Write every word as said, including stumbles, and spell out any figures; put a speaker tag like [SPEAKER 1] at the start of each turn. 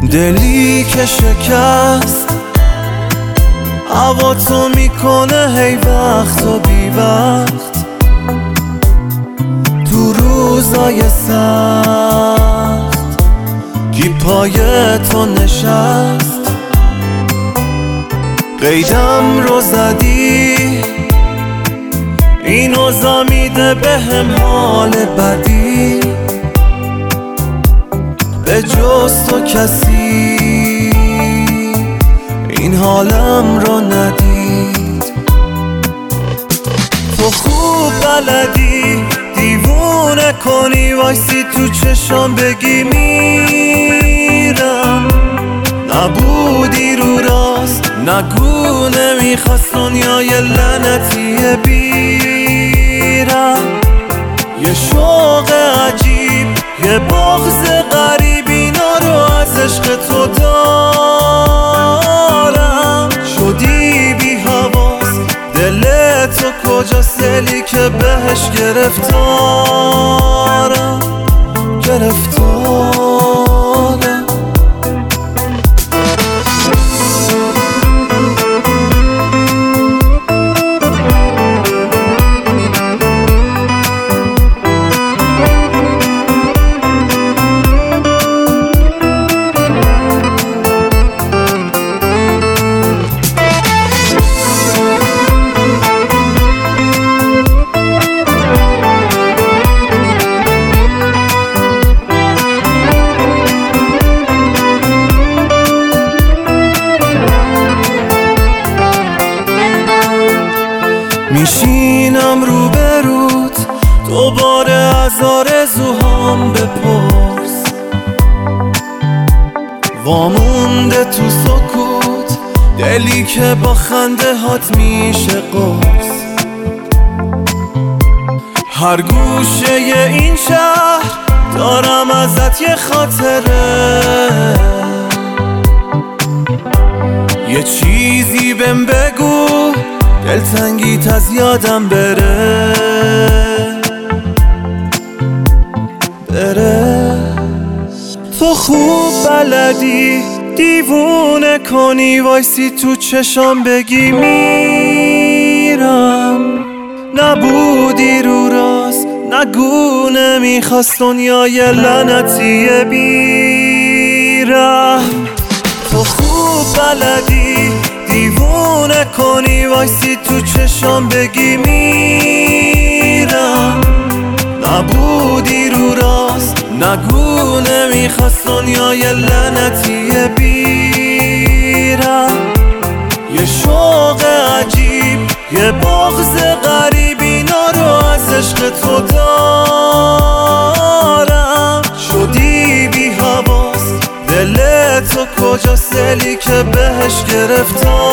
[SPEAKER 1] دلی که شکست هوا تو میکنه هی وقت و بی وقت تو روزای سخت کی پای تو نشست قیدم رو زدی این اوضاع میده بهم حال بدی به جز تو کسی این حالم رو ندید تو خوب بلدی دیوونه کنی وایسی تو چشام بگی میرم نبودی رو راست نگو نمیخواست دنیای لعنتیه بیرم یه شوق عجیب یه بغض غریب اینا رو از عشق تو دارم شدی بی حواس دل تو کجاست دلی که بهش گرفتارم گرفتارم میشینم روبروت دوباره از آرزوهام بپرس وامونده تو سکوت دلی که با خنده هات میشه قرص هر گوشه این شهر دارم ازت یه خاطره یه چیزی بهم بگو دلتنگیت از یادم بره بره تو خوب بلدی دیوونه کنی وایسی تو چشام بگی میرم نبودی رو راست نگو نمیخواست دنیای لعنتیه بیرم تو خوب بلدی دیوونه کنی وایسی تو چشام بگی میرم نبودی رو راست نگو نمیخواست دنیای لعنتیه بیرم یه شوق عجیب یه بغض غریب اینا رو از عشق تو دارم شدی بی حواس دل تو کجاست دلی که بهش گرفتارم